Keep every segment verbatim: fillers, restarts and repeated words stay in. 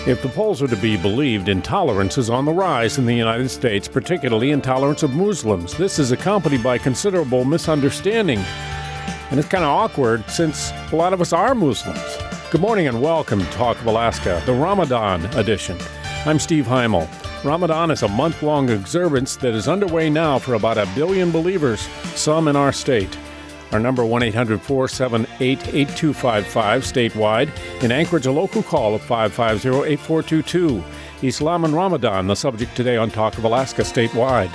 If the polls are to be believed, intolerance is on the rise in the United States, particularly intolerance of Muslims. This is accompanied by considerable misunderstanding. And it's kind of awkward since a lot of us are Muslims. Good morning and welcome to Talk of Alaska, the Ramadan edition. I'm Steve Heimel. Ramadan is a month-long observance that is underway now for about a billion believers, some in our state. Our number one eight hundred four seven eight eight two five five statewide. In Anchorage, a local call of five five zero eight four two two. Islam and Ramadan, the subject today on Talk of Alaska statewide.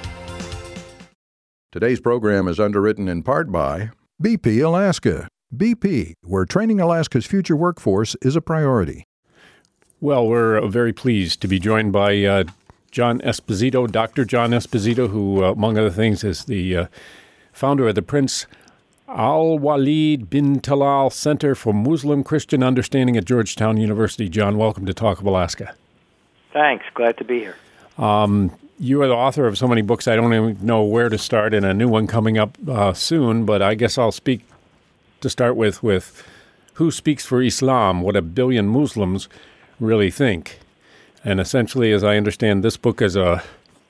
Today's program is underwritten in part by B P Alaska. B P, where training Alaska's future workforce is a priority. Well, we're very pleased to be joined by uh, John Esposito, Doctor John Esposito, who, uh, among other things, is the uh, founder of the Prince Al-Walid bin Talal Center for Muslim Christian Understanding at Georgetown University. John, welcome to Talk of Alaska. Thanks. Glad to be here. Um, you are the author of so many books, I don't even know where to start, and a new one coming up uh, soon, but I guess I'll speak to start with, with Who Speaks for Islam, What a Billion Muslims Really Think. And essentially, as I understand, this book is a,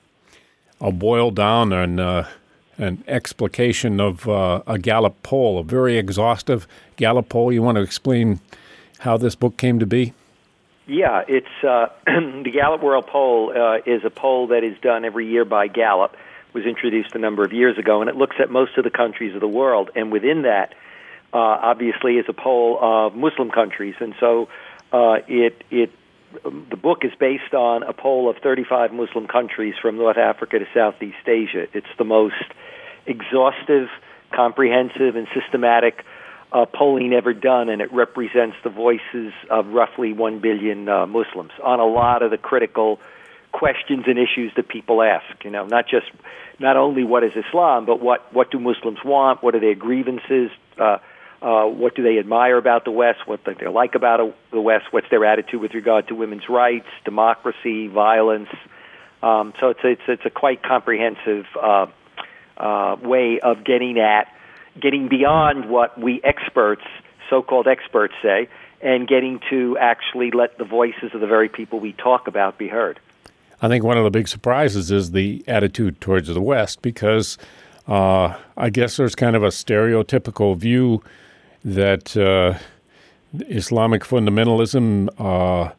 a boil down and uh, an explication of uh, a Gallup poll, a very exhaustive Gallup poll. You want to explain how this book came to be? Yeah, it's uh, the Gallup World Poll uh, is a poll that is done every year by Gallup. It was introduced a number of years ago, and it looks at most of the countries of the world. And within that, uh, obviously, is a poll of Muslim countries. And so uh, it it the book is based on a poll of thirty-five Muslim countries from North Africa to Southeast Asia. It's the most exhaustive, comprehensive, and systematic uh, polling ever done, and it represents the voices of roughly one billion uh, Muslims on a lot of the critical questions and issues that people ask. You know, not just, not only what is Islam, but what, what do Muslims want, what are their grievances, uh, uh, what do they admire about the West, what do they like about the West, what's their attitude with regard to women's rights, democracy, violence. Um, so it's, it's, it's a quite comprehensive uh Uh, way of getting at, getting beyond what we experts, so-called experts, say, and getting to actually let the voices of the very people we talk about be heard. I think one of the big surprises is the attitude towards the West, because uh, I guess there's kind of a stereotypical view that uh, Islamic fundamentalism uh,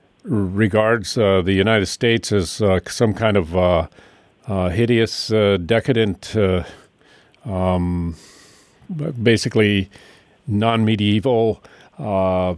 regards uh, the United States as uh, some kind of uh, Uh, hideous, uh, decadent, uh, um, basically non-medieval, uh,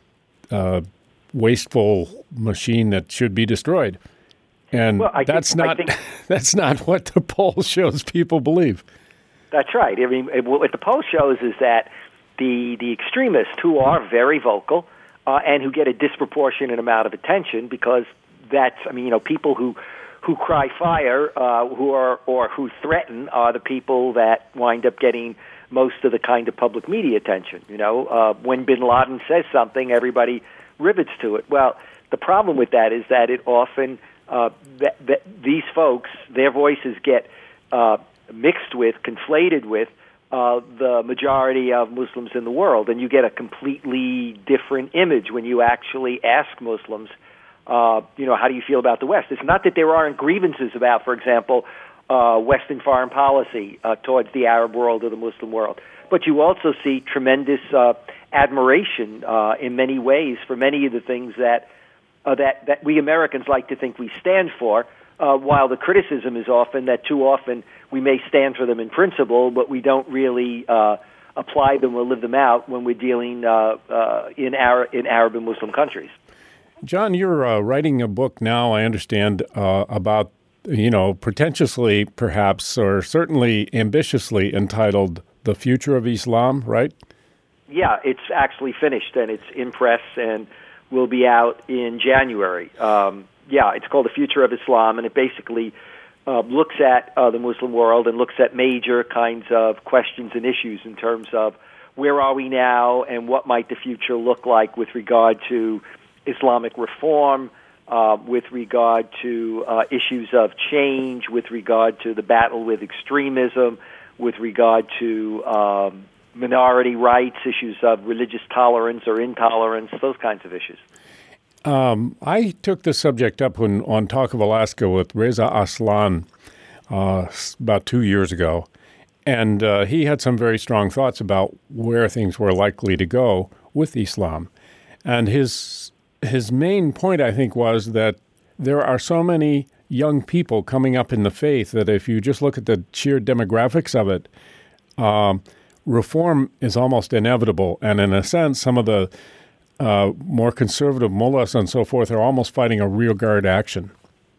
uh, wasteful machine that should be destroyed. And well, I that's think, not I think, that's not what the poll shows people believe. That's right. I mean, what the poll shows is that the the extremists, who are very vocal uh, and who get a disproportionate amount of attention, because that's, I mean, you know, people who who cry fire, uh, who are or who threaten, are the people that wind up getting most of the kind of public media attention. You know, uh, when Bin Laden says something, everybody rivets to it. Well, the problem with that is that it often uh, that, that these folks, their voices get uh, mixed with, conflated with uh, the majority of Muslims in the world, and you get a completely different image when you actually ask Muslims, Uh, you know, how do you feel about the West? It's not that there aren't grievances about, for example, uh, Western foreign policy uh, towards the Arab world or the Muslim world. But you also see tremendous uh, admiration uh, in many ways for many of the things that uh, that that we Americans like to think we stand for, uh, while the criticism is often that too often we may stand for them in principle, but we don't really uh, apply them or live them out when we're dealing uh, uh, in Arab, in Arab and Muslim countries. John, you're uh, writing a book now, I understand, uh, about, you know, pretentiously perhaps, or certainly ambitiously entitled The Future of Islam, right? Yeah, it's actually finished, and it's in press and will be out in January. Um, yeah, it's called The Future of Islam, and it basically uh, looks at uh, the Muslim world and looks at major kinds of questions and issues in terms of where are we now and what might the future look like with regard to Islamic reform, uh, with regard to uh, issues of change, with regard to the battle with extremism, with regard to um, minority rights, issues of religious tolerance or intolerance, those kinds of issues. Um, I took this subject up when, on Talk of Alaska with Reza Aslan uh, about two years ago, and uh, he had some very strong thoughts about where things were likely to go with Islam. And his his main point, I think, was that there are so many young people coming up in the faith that if you just look at the sheer demographics of it, um, reform is almost inevitable. And in a sense, some of the uh, more conservative mullahs and so forth are almost fighting a rearguard action.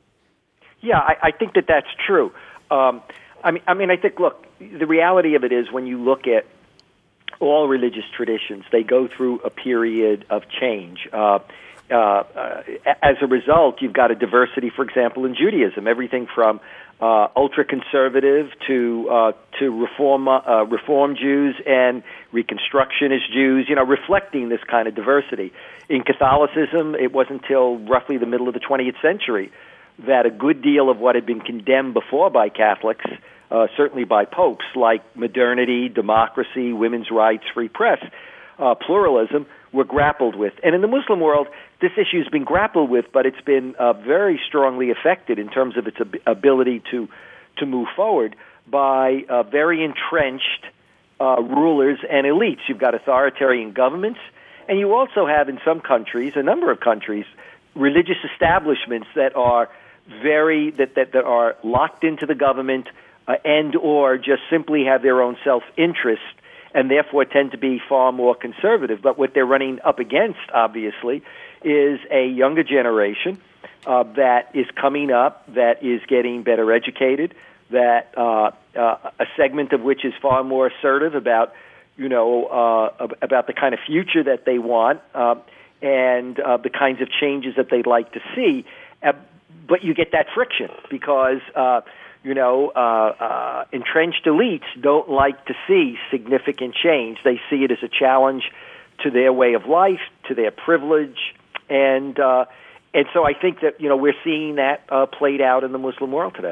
Yeah, I, I think that that's true. Um, I mean, I mean, I think, look, the reality of it is when you look at all religious traditions, they go through a period of change. Uh, uh, uh, as a result, you've got a diversity, for example, in Judaism, everything from uh, ultra-conservative to uh, to reform uh, reform Jews and Reconstructionist Jews, you know, reflecting this kind of diversity. In Catholicism, it wasn't until roughly the middle of the twentieth century that a good deal of what had been condemned before by Catholics, uh, certainly by popes, like modernity, democracy, women's rights, free press, uh, pluralism, were grappled with. And in the Muslim world, this issue has been grappled with, but it's been uh, very strongly affected in terms of its ab- ability to to move forward by uh, very entrenched uh, rulers and elites. You've got authoritarian governments, and you also have in some countries, a number of countries, religious establishments that are very that, that, that are locked into the government uh, and or just simply have their own self-interest and therefore tend to be far more conservative. But what they're running up against, obviously, is a younger generation uh, that is coming up, that is getting better educated, that uh, uh, a segment of which is far more assertive about, you know, uh, about the kind of future that they want uh, and uh, the kinds of changes that they'd like to see. Uh, but you get that friction because, uh, you know, uh, uh, entrenched elites don't like to see significant change. They see it as a challenge to their way of life, to their privilege, and uh, and so I think that, you know, we're seeing that uh, played out in the Muslim world today.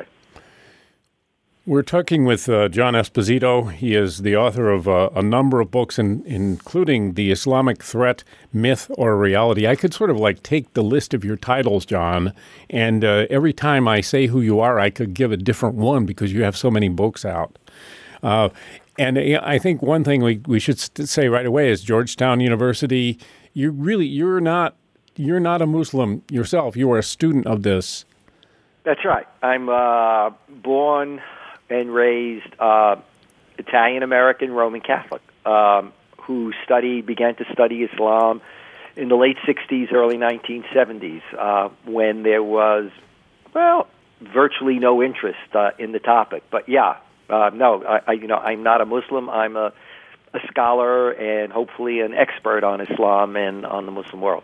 We're talking with uh, John Esposito. He is the author of uh, a number of books, in, including The Islamic Threat, Myth or Reality. I could sort of like take the list of your titles, John, and uh, every time I say who you are, I could give a different one because you have so many books out. Uh, and I think one thing we, we should say right away is Georgetown University, you really, you're not, you're not a Muslim yourself. You are a student of this. That's right. I'm uh, born and raised uh, Italian-American Roman Catholic, um, who studied, began to study Islam in the late sixties, early nineteen seventies, uh, when there was, well, virtually no interest uh, in the topic. But yeah, uh, no, I, I, you know, I'm not a Muslim. I'm a, a scholar and hopefully an expert on Islam and on the Muslim world.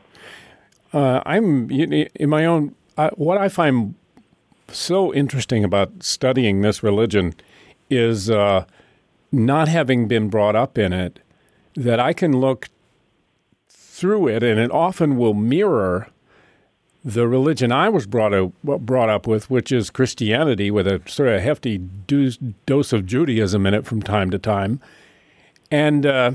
Uh, I'm in my own. Uh, what I find so interesting about studying this religion is uh, not having been brought up in it, that I can look through it, and it often will mirror the religion I was brought up, brought up with, which is Christianity, with a sort of hefty dose, dose of Judaism in it from time to time, and uh,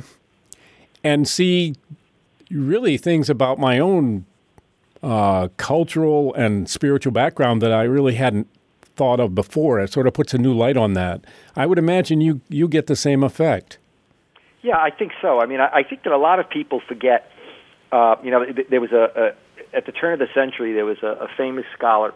and see really things about my own Uh, cultural and spiritual background that I really hadn't thought of before. It sort of puts a new light on that. I would imagine you, you get the same effect. Yeah, I think so. I mean, I, I think that a lot of people forget, uh, you know, there was a, a, at the turn of the century, there was a, a famous scholar,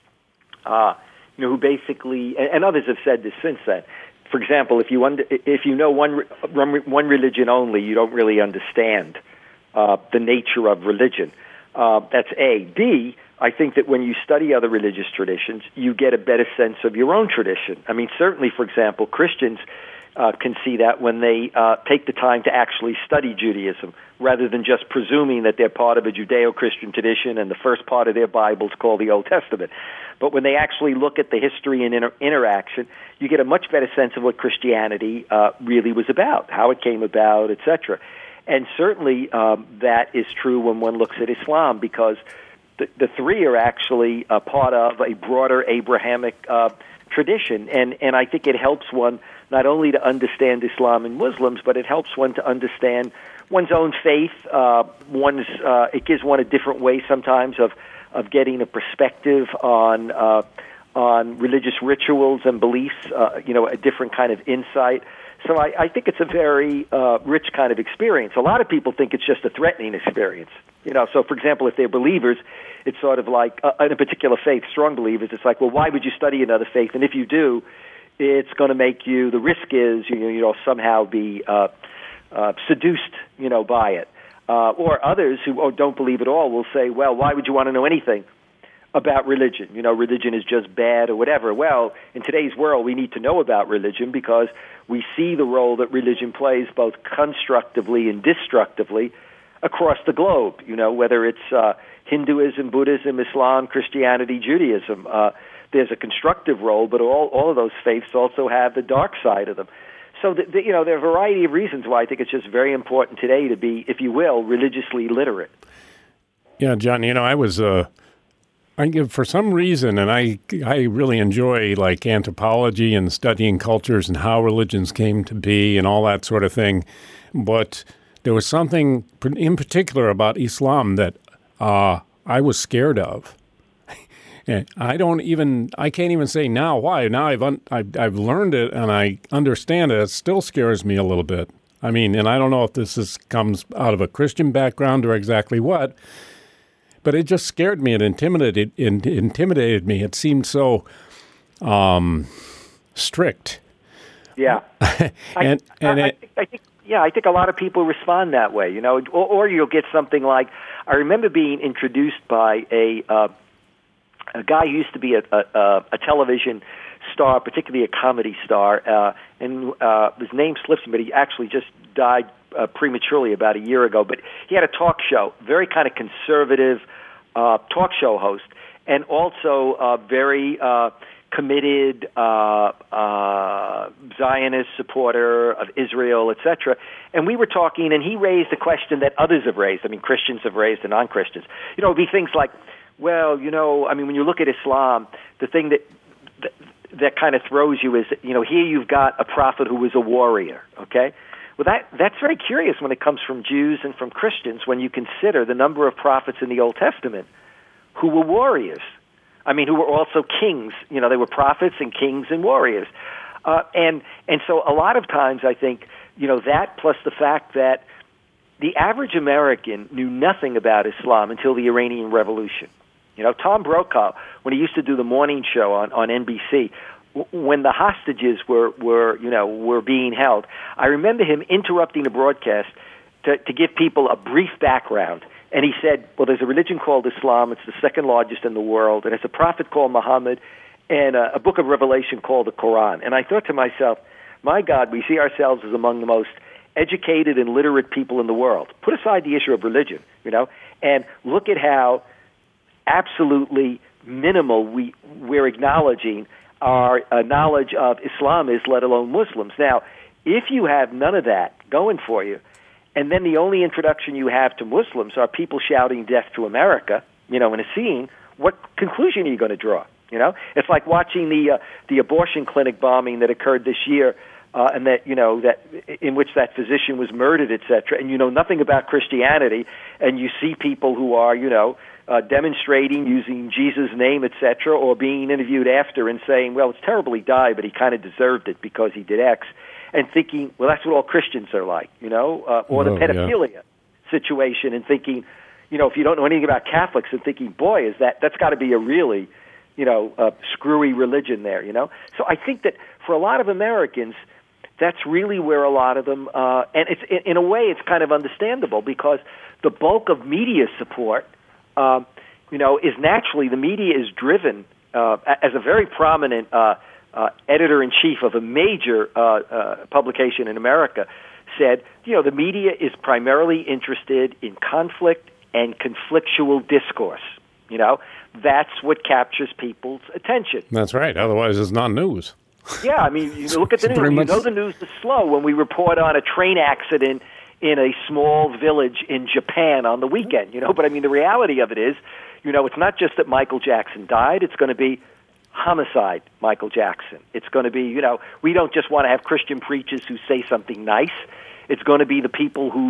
uh, you know, who basically, and, and others have said this since then. For example, if you under, if you know one, one religion only, you don't really understand uh, the nature of religion. Uh, that's A. B, I think that when you study other religious traditions, you get a better sense of your own tradition. I mean, certainly, for example, Christians uh, can see that when they uh, take the time to actually study Judaism, rather than just presuming that they're part of a Judeo-Christian tradition and the first part of their Bible is called the Old Testament. But when they actually look at the history and inter- interaction, you get a much better sense of what Christianity uh, really was about, how it came about, et cetera. And certainly um, that is true when one looks at Islam, because the, the three are actually a part of a broader Abrahamic uh, tradition. And, and I think it helps one not only to understand Islam and Muslims, but it helps one to understand one's own faith. Uh, one's uh, it gives one a different way sometimes of of getting a perspective on uh, on religious rituals and beliefs. Uh, you know, a different kind of insight. So I, I think it's a very uh, rich kind of experience. A lot of people think it's just a threatening experience. You know, so for example, if they're believers, it's sort of like uh, in a particular faith, strong believers. It's like, well, why would you study another faith? And if you do, it's going to make you. The risk is you know you know somehow be uh, uh, seduced, you know, by it. Uh, or others who oh, don't believe at all will say, well, why would you want to know anything about religion? You know, religion is just bad or whatever. Well, in today's world, we need to know about religion because we see the role that religion plays both constructively and destructively across the globe, you know, whether it's uh, Hinduism, Buddhism, Islam, Christianity, Judaism. Uh, there's a constructive role, but all, all of those faiths also have the dark side of them. So, the, the, you know, there are a variety of reasons why I think it's just very important today to be, if you will, religiously literate. Yeah, John, you know, I was, uh, I give for some reason, and I, I really enjoy, like, anthropology and studying cultures and how religions came to be and all that sort of thing. But there was something in particular about Islam that uh, I was scared of. I don't even, I can't even say now why. Now I've, un, I've I've learned it and I understand it. It still scares me a little bit. I mean, and I don't know if this is, comes out of a Christian background or exactly what, but it just scared me. It intimidated, it intimidated me. It seemed so um, strict. Yeah. and I, and I, it, I, think, I think, yeah, I think a lot of people respond that way, you know, or, or you'll get something like, I remember being introduced by a, uh, a guy who used to be a, a, a television star, particularly a comedy star, uh, and uh, his name slips me, but he actually just died uh, prematurely about a year ago. But he had a talk show, very kind of conservative uh, talk show host, and also a very uh, committed uh, uh, Zionist supporter of Israel, et cetera. And we were talking, and he raised a question that others have raised. I mean, Christians have raised and non-Christians. You know, it would be things like, well, you know, I mean, when you look at Islam, the thing that that, that kind of throws you is, that, you know, here you've got a prophet who was a warrior, okay? Well, that that's very curious when it comes from Jews and from Christians when you consider the number of prophets in the Old Testament who were warriors. I mean, who were also kings. You know, they were prophets and kings and warriors. Uh, and and so a lot of times I think, you know, that plus the fact that the average American knew nothing about Islam until the Iranian Revolution. You know, Tom Brokaw, when he used to do the morning show on, on N B C, w- when the hostages were, were, you know, were being held, I remember him interrupting the broadcast to, to give people a brief background. And he said, well, there's a religion called Islam. It's the second largest in the world. And it's a prophet called Muhammad and a, a book of Revelation called the Quran. And I thought to myself, my God, we see ourselves as among the most educated and literate people in the world. Put aside the issue of religion, you know, and look at how absolutely minimal we, we're acknowledging our uh, knowledge of Islam is, let alone Muslims. Now, if you have none of that going for you, and then the only introduction you have to Muslims are people shouting death to America, you know, in a scene, what conclusion are you going to draw? You know, it's like watching the uh, the abortion clinic bombing that occurred this year, uh, and that you know that in which that physician was murdered, et cetera. And you know nothing about Christianity, and you see people who are, you know, uh, demonstrating using Jesus' name, et cetera, or being interviewed after and saying, well, it's terrible he died, but he kind of deserved it because he did X, and thinking, well, that's what all Christians are like, you know, uh, or oh, the pedophilia yeah. situation, and thinking, you know, if you don't know anything about Catholics, and thinking, boy, is that that's got to be a really, you know, uh, screwy religion there, you know. So I think that for a lot of Americans, that's really where a lot of them, uh, and it's in, in a way, it's kind of understandable because the bulk of media support, um, you know, is naturally the media is driven uh, as a very prominent uh, uh, editor-in-chief of a major uh, uh, publication in America said, you know, the media is primarily interested in conflict and conflictual discourse. You know, that's what captures people's attention. That's right. Otherwise, it's not news. Yeah, I mean, you look at the news. You much... know the news is slow when we report on a train accident in a small village in Japan on the weekend, you know. But, I mean, the reality of it is, you know, it's not just that Michael Jackson died. It's going to be homicide Michael Jackson. It's going to be, you know, we don't just want to have Christian preachers who say something nice. It's going to be the people who,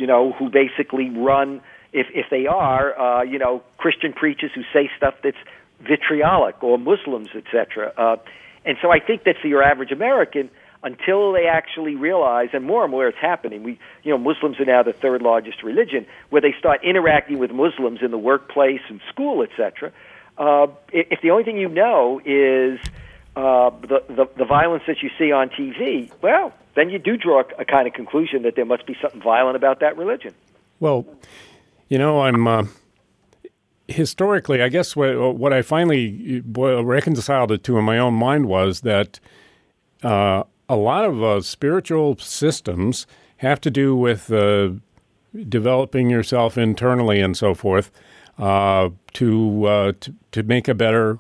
you know, who basically run, if if they are, uh, you know, Christian preachers who say stuff that's vitriolic, or Muslims, et cetera. Uh, and so I think that for your average American, until they actually realize, and more and more it's happening, we, you know, Muslims are now the third largest religion, where they start interacting with Muslims in the workplace and school, et cetera. Uh, if the only thing you know is uh, the, the the violence that you see on T V, well, then you do draw a kind of conclusion that there must be something violent about that religion. Well, you know, I'm uh, historically, I guess what, what I finally reconciled it to in my own mind was that uh, a lot of uh, spiritual systems have to do with uh, developing yourself internally and so forth uh, to, uh, to to make a better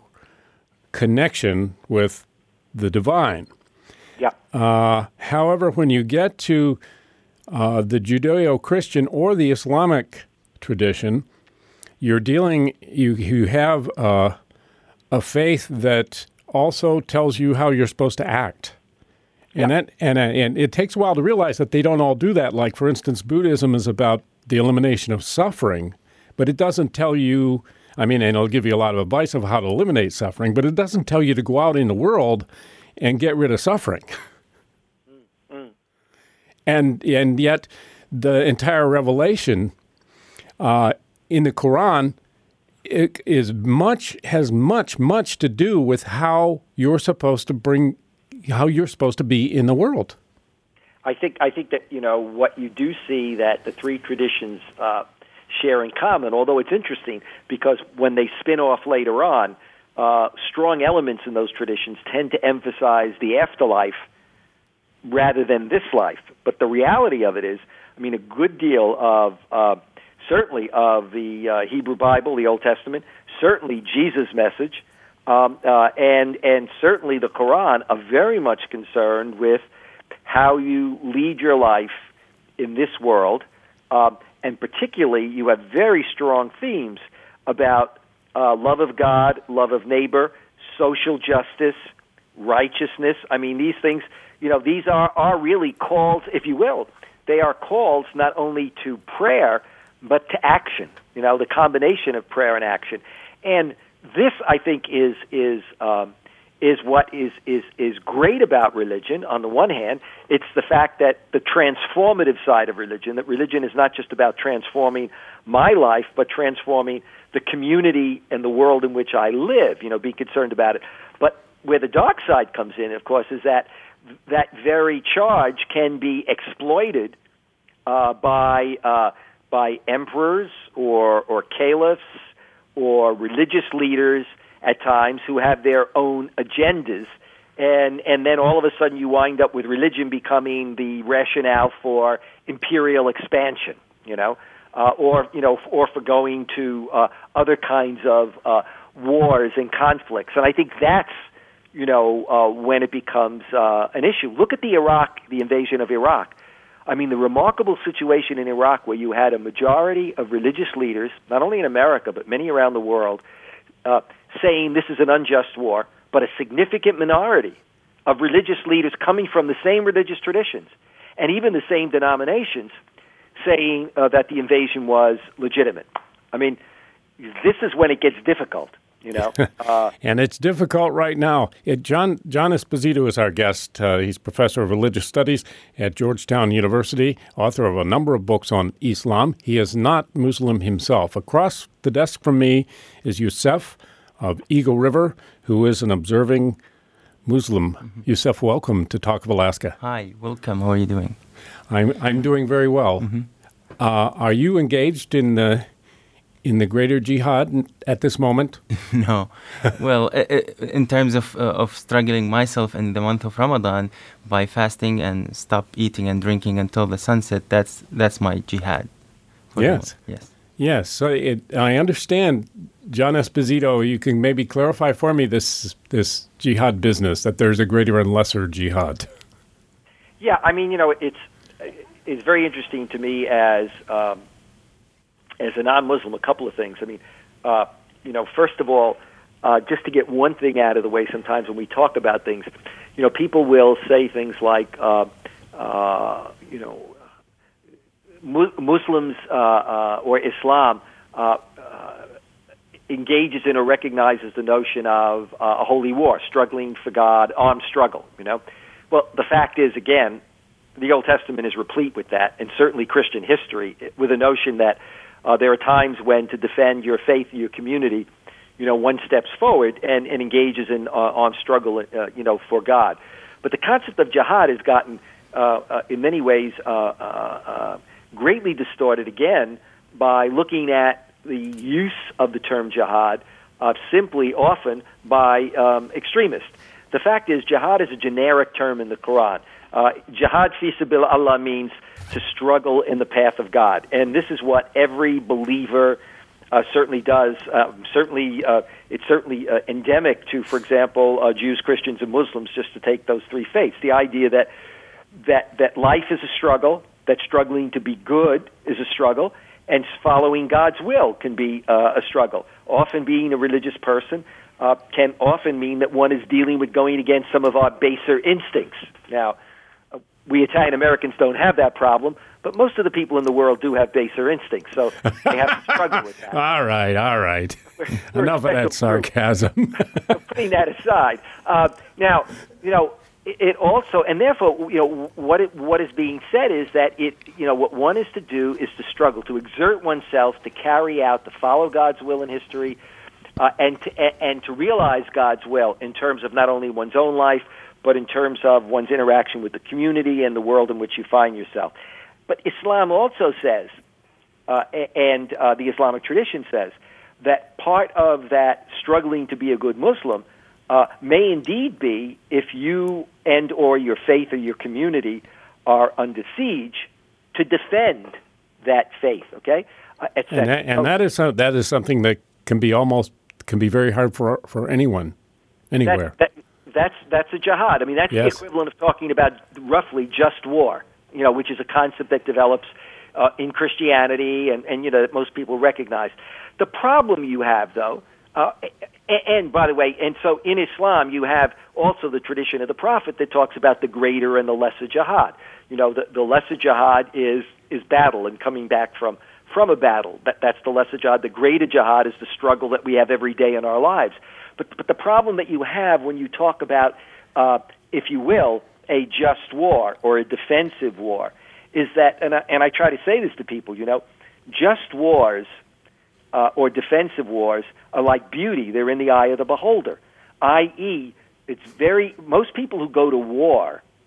connection with the divine. Yeah. Uh, however, when you get to uh, the Judeo-Christian or the Islamic tradition, you're dealing. You you have uh, a faith that also tells you how you're supposed to act. And yeah. that and and it takes a while to realize that they don't all do that. Like, for instance, Buddhism is about the elimination of suffering, but it doesn't tell you, I mean, and it'll give you a lot of advice of how to eliminate suffering, but it doesn't tell you to go out in the world and get rid of suffering. Mm-hmm. And and yet the entire revelation uh, in the Quran it is much has much, much to do with how you're supposed to bring how you're supposed to be in the world. I think I think that, you know, what you do see that the three traditions uh, share in common, although it's interesting because when they spin off later on, uh, strong elements in those traditions tend to emphasize the afterlife rather than this life. But the reality of it is, I mean, a good deal of, uh, certainly of the uh, Hebrew Bible, the Old Testament, certainly Jesus' message, Um, uh, and and certainly the Quran are very much concerned with how you lead your life in this world, um, and particularly you have very strong themes about uh, love of God, love of neighbor, social justice, righteousness. I mean, these things, you know, these are, are really calls, if you will. They are calls not only to prayer, but to action, you know, the combination of prayer and action. And this, I think, is is um, is what is, is is great about religion. On the one hand, it's the fact that the transformative side of religion, that religion is not just about transforming my life, but transforming the community and the world in which I live, you know, be concerned about it. But where the dark side comes in, of course, is that that very charge can be exploited uh, by uh, by emperors or or caliphs or religious leaders at times who have their own agendas, and and then all of a sudden you wind up with religion becoming the rationale for imperial expansion, you know, uh, or you know, or for going to uh, other kinds of uh, wars and conflicts. And I think that's, you know, uh, when it becomes uh, an issue. Look at the Iraq, the invasion of Iraq. I mean, the remarkable situation in Iraq where you had a majority of religious leaders, not only in America, but many around the world, uh, saying this is an unjust war, but a significant minority of religious leaders coming from the same religious traditions and even the same denominations saying uh, that the invasion was legitimate. I mean, this is when it gets difficult. You know, uh, and it's difficult right now. It, John John Esposito is our guest. Uh, he's professor of religious studies at Georgetown University, author of a number of books on Islam. He is not Muslim himself. Across the desk from me is Youssef of Eagle River, who is an observing Muslim. Mm-hmm. Youssef, welcome to Talk of Alaska. Hi, welcome. How are you doing? I'm I'm doing very well. Mm-hmm. Uh, are you engaged in the in the greater jihad at this moment? No. Well, in terms of uh, of struggling myself in the month of Ramadan by fasting and stop eating and drinking until the sunset, that's that's my jihad. Yes. Yes. Yes. So it, I understand, John Esposito, you can maybe clarify for me this this jihad business, that there's a greater and lesser jihad. Yeah, I mean, you know, it's it's very interesting to me as um, as a non-Muslim, a couple of things. I mean, uh, you know, first of all, uh, just to get one thing out of the way, sometimes when we talk about things, you know, people will say things like, uh, uh, you know, mu- Muslims uh, uh, or Islam uh, uh, engages in or recognizes the notion of uh, a holy war, struggling for God, armed struggle, you know. Well, the fact is, again, the Old Testament is replete with that, and certainly Christian history, with a notion that uh, there are times when to defend your faith, your community, you know, one steps forward and, and engages in uh, armed struggle, uh, you know, for God. But the concept of jihad has gotten, uh, uh, in many ways, uh, uh, uh, greatly distorted again by looking at the use of the term jihad uh, simply often by um, extremists. The fact is, jihad is a generic term in the Quran. Uh, jihad fi sabilillah means to struggle in the path of God. And this is what every believer uh, certainly does. Uh, certainly, uh, it's certainly uh, endemic to, for example, uh, Jews, Christians, and Muslims, just to take those three faiths. The idea that, that, that life is a struggle, that struggling to be good is a struggle, and following God's will can be uh, a struggle. Often being a religious person uh, can often mean that one is dealing with going against some of our baser instincts. Now, uh, we Italian Americans don't have that problem, but most of the people in the world do have baser instincts, so they have to struggle with that. All right, all right. We're, we're Enough of that sarcasm. so putting that aside, uh, now, you know, it also, and therefore, you know, what it, what is being said is that it, you know, what one is to do is to struggle, to exert oneself, to carry out, to follow God's will in history, uh, and to, and to realize God's will in terms of not only one's own life, but in terms of one's interaction with the community and the world in which you find yourself. But Islam also says, uh, and uh, the Islamic tradition says, that part of that struggling to be a good Muslim Uh, may indeed be if you and or your faith or your community are under siege to defend that faith, okay? Uh, and that, and that is uh, that is something that can be almost can be very hard for for anyone, anywhere. That, that, that's that's a jihad. I mean, that's yes. the equivalent of talking about roughly just war, you know, which is a concept that develops uh, in Christianity and, and, you know, that most people recognize. The problem you have, though, Uh, and, by the way, and so in Islam, you have also the tradition of the Prophet that talks about the greater and the lesser jihad. You know, the, the lesser jihad is is battle and coming back from, from a battle. That, that's the lesser jihad. The greater jihad is the struggle that we have every day in our lives. But, but the problem that you have when you talk about, uh, if you will, a just war or a defensive war is that, and I, and I try to say this to people, you know, just wars Uh, or defensive wars are like beauty. They're in the eye of the beholder, that is, it's very, most people who go to war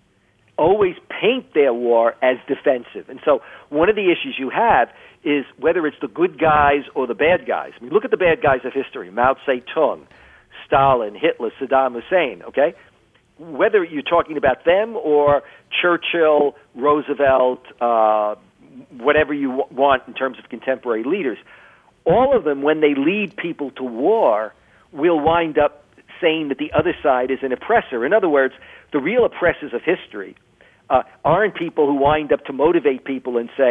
always paint their war as defensive. And so one of the issues you have is whether it's the good guys or the bad guys. I mean, look at the bad guys of history, Mao Zedong, Stalin, Hitler, Saddam Hussein, okay? Whether you're talking about them or Churchill, Roosevelt, uh, whatever you w- want in terms of contemporary leaders, all of them, when they lead people to war, will wind up saying that the other side is an oppressor. In other words, the real oppressors of history uh, aren't people who wind up to motivate people and say,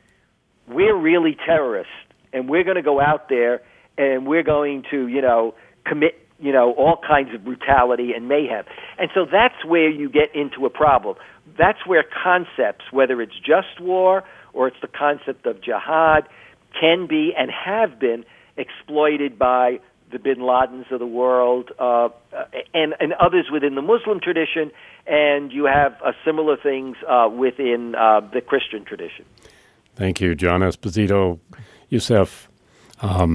we're really terrorists, and we're going to go out there, and we're going to, you know, commit, you know, all kinds of brutality and mayhem. And so that's where you get into a problem. That's where concepts, whether it's just war or it's the concept of jihad, can be and have been exploited by the bin Ladens of the world uh, and, and others within the Muslim tradition, and you have uh, similar things uh, within uh, the Christian tradition. Thank you, John Esposito. Youssef, um,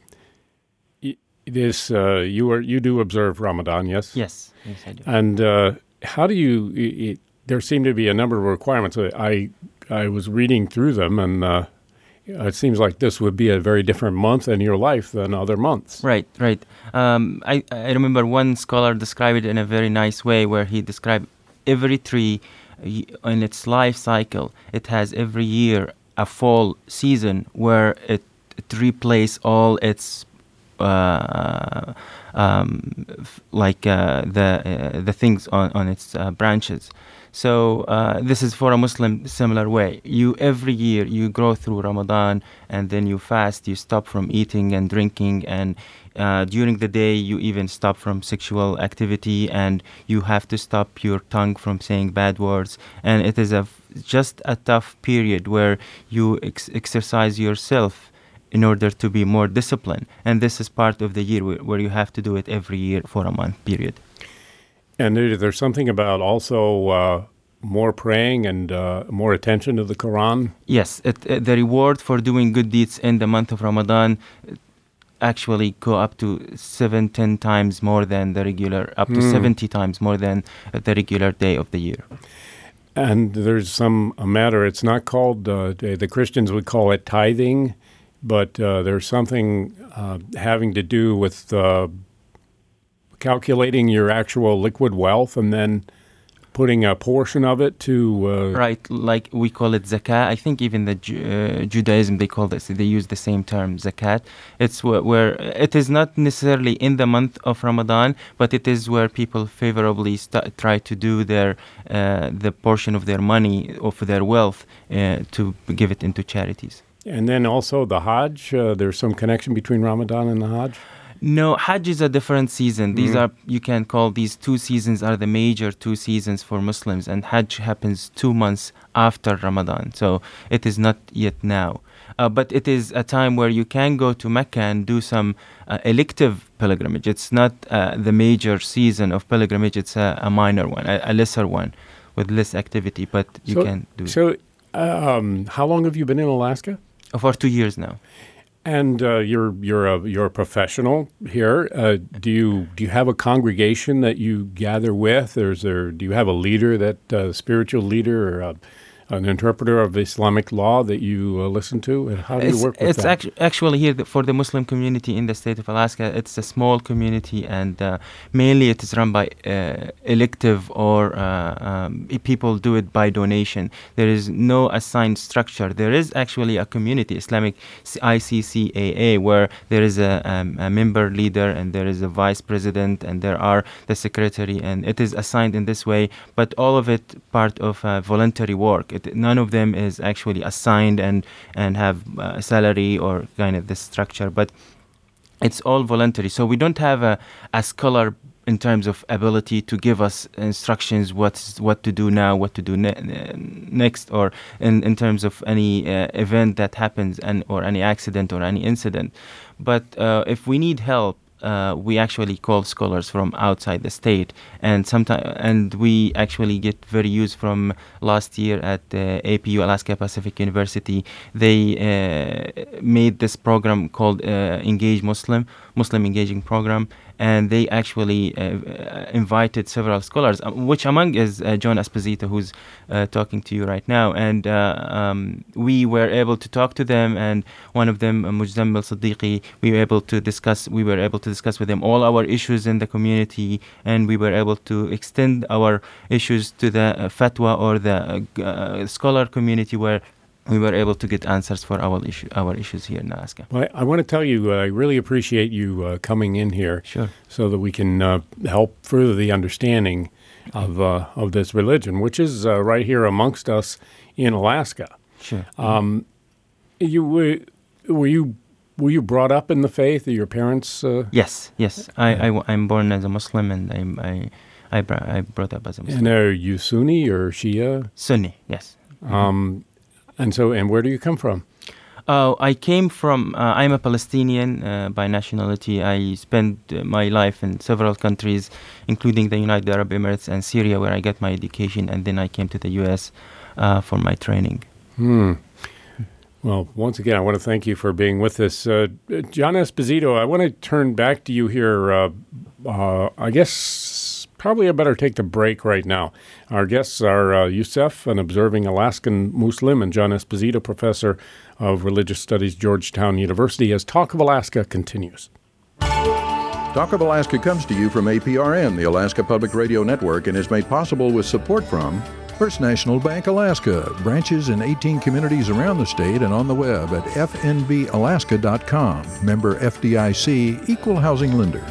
this uh, you are you do observe Ramadan, yes? Yes, yes, I do. And uh, how do you? It, there seem to be a number of requirements. I I was reading through them and. Uh, It seems like this would be a very different month in your life than other months. Right, right. Um, I, I remember one scholar described it in a very nice way where he described every tree in its life cycle. It has every year a fall season where it, it replaces all its uh, um, f- like uh, the uh, the things on, on its uh, branches. So uh, this is for a Muslim similar way. You every year you go through Ramadan and then you fast. You stop from eating and drinking, and uh, during the day you even stop from sexual activity, and you have to stop your tongue from saying bad words. And it is a just a tough period where you ex- exercise yourself in order to be more disciplined. And this is part of the year where, where you have to do it every year for a month period. And there- there's something about also uh, more praying and uh, more attention to the Quran. Yes, it, uh, the reward for doing good deeds in the month of Ramadan uh, actually go up to seven, ten times more than the regular, up to Mm. seventy times more than uh, the regular day of the year. And there's some a matter, it's not called, uh, the the Christians would call it tithing, but uh, there's something uh, having to do with uh, calculating your actual liquid wealth and then putting a portion of it to... Uh, Right, like we call it zakat. I think even the Ju- uh, Judaism, they call this, they use the same term, zakat. It's where, where it is not necessarily in the month of Ramadan, but it is where people favorably st- try to do their uh, the portion of their money, of their wealth, uh, to give it into charities. And then also the Hajj, uh, there's some connection between Ramadan and the Hajj? No, Hajj is a different season. These Mhm. are, you can call these two seasons are the major two seasons for Muslims, and Hajj happens two months after Ramadan. So it is not yet now. Uh, but it is a time where you can go to Mecca and do some uh, elective pilgrimage. It's not uh, the major season of pilgrimage, it's a, a minor one, a, a lesser one with less activity, but you So- can do it. So um, how long have you been in Alaska? For two years now. And uh, you're you're a you're a professional here. Uh, do you do you have a congregation that you gather with, or is there do you have a leader that uh, spiritual leader or a, an interpreter of Islamic law that you uh, listen to? And how do you It's, work with it's that? actu- actually here th- for the Muslim community in the state of Alaska. It's a small community, and uh, mainly it is run by uh, elective or uh, um, i- people do it by donation. There is no assigned structure. There is actually a community, Islamic C- I C C A A, where there is a, um, a member leader and there is a vice president and there are the secretary, and it is assigned in this way. But all of it part of uh, voluntary work. It, none of them is actually assigned and and have uh, salary or kind of this structure, but it's all voluntary. So we don't have a, a scholar in terms of ability to give us instructions what's what to do now, what to do ne- next, or in, in terms of any uh, event that happens and or any accident or any incident. But uh, if we need help, uh, we actually call scholars from outside the state, and sometimes and we actually get very used from last year at uh, A P U, Alaska Pacific University. They uh, made this program called uh, Engage Muslim, Muslim Engaging Program, and they actually uh, uh, invited several scholars, uh, which among is uh, John Esposito, who's uh, talking to you right now. And uh, um, we were able to talk to them, and one of them, uh, Mujzammil Siddiqui, we were able to discuss. We were able to discuss with them all our issues in the community, and we were able to extend our issues to the uh, fatwa or the uh, uh, scholar community, where we were able to get answers for our issue, our issues here in Alaska. Well, I, I want to tell you, uh, I really appreciate you uh, coming in here, Sure. so that we can uh, help further the understanding of uh, of this religion, which is uh, right here amongst us in Alaska. Sure. Um, you were were you were you brought up in the faith? Are your parents? Uh, Yes, yes. I, I, w- I'm born as a Muslim, and I'm, I, I, br- I brought up as a Muslim. and are you Sunni or Shia? Sunni, yes. Um, and so, and where do you come from? Uh, I came from, uh, I'm a Palestinian uh, by nationality. I spent uh, my life in several countries, including the United Arab Emirates and Syria, where I got my education, and then I came to the U S uh, for my training. Hmm. Well, once again, I want to thank you for being with us. Uh, John Esposito, I want to turn back to you here. Uh, uh, I guess probably I better take the break right now. Our guests are uh, Youssef, an observing Alaskan Muslim, and John Esposito, professor of religious studies, Georgetown University, as Talk of Alaska continues. Talk of Alaska comes to you from A P R N, the Alaska Public Radio Network, and is made possible with support from First National Bank Alaska, branches in eighteen communities around the state and on the web at f n b alaska dot com. Member F D I C, Equal Housing Lender.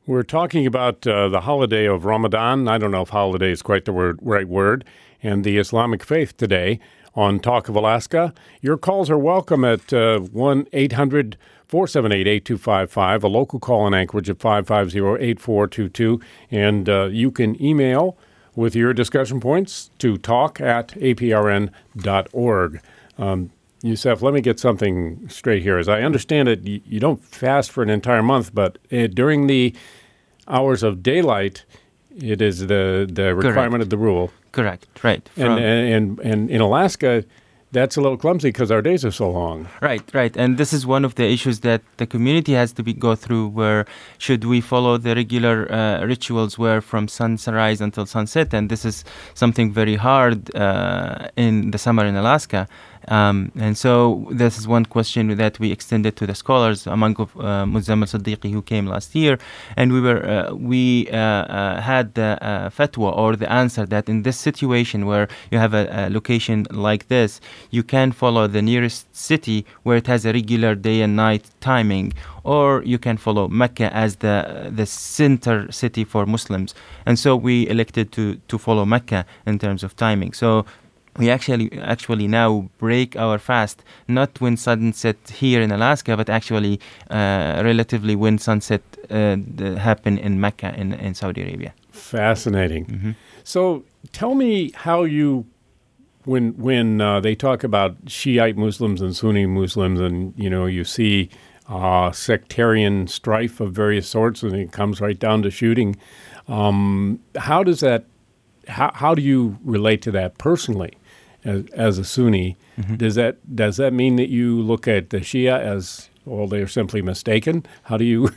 We're talking about uh, the holiday of Ramadan. I don't know if holiday is quite the word, right word, and the Islamic faith today on Talk of Alaska. Your calls are welcome at uh, one eight hundred four seven eight eight two five five, a local call in Anchorage at five five zero eight four two two, and uh, you can email with your discussion points to talk at a p r n dot org. Um, Youssef, let me get something straight here. As I understand it, you, you don't fast for an entire month, but uh, during the hours of daylight, it is the, the requirement Correct. of the rule. Correct, right. And, and, and, and in Alaska, that's a little clumsy because our days are so long. Right, right. And this is one of the issues that the community has to be go through, where should we follow the regular uh, rituals where from sunrise until sunset, and this is something very hard uh, in the summer in Alaska. Um, and so this is one question that we extended to the scholars, among of uh, Muzammil Siddiqui, who came last year, and we were uh, we uh, uh, had the uh, fatwa, or the answer, that in this situation where you have a, a location like this, you can follow the nearest city where it has a regular day and night timing, or you can follow Mecca as the the center city for Muslims. And so we elected to to follow Mecca in terms of timing. So we actually actually now break our fast not when sunset here in Alaska, but actually uh, relatively when sunset uh, happen in Mecca in, in Saudi Arabia. Fascinating. Mm-hmm. So tell me how you, when when uh, they talk about Shiite Muslims and Sunni Muslims, and you know you see uh, sectarian strife of various sorts, and it comes right down to shooting. Um, how does that? How how do you relate to that personally? As, as a Sunni, mm-hmm. does that does that mean that you look at the Shia as, well, they're simply mistaken? How do you?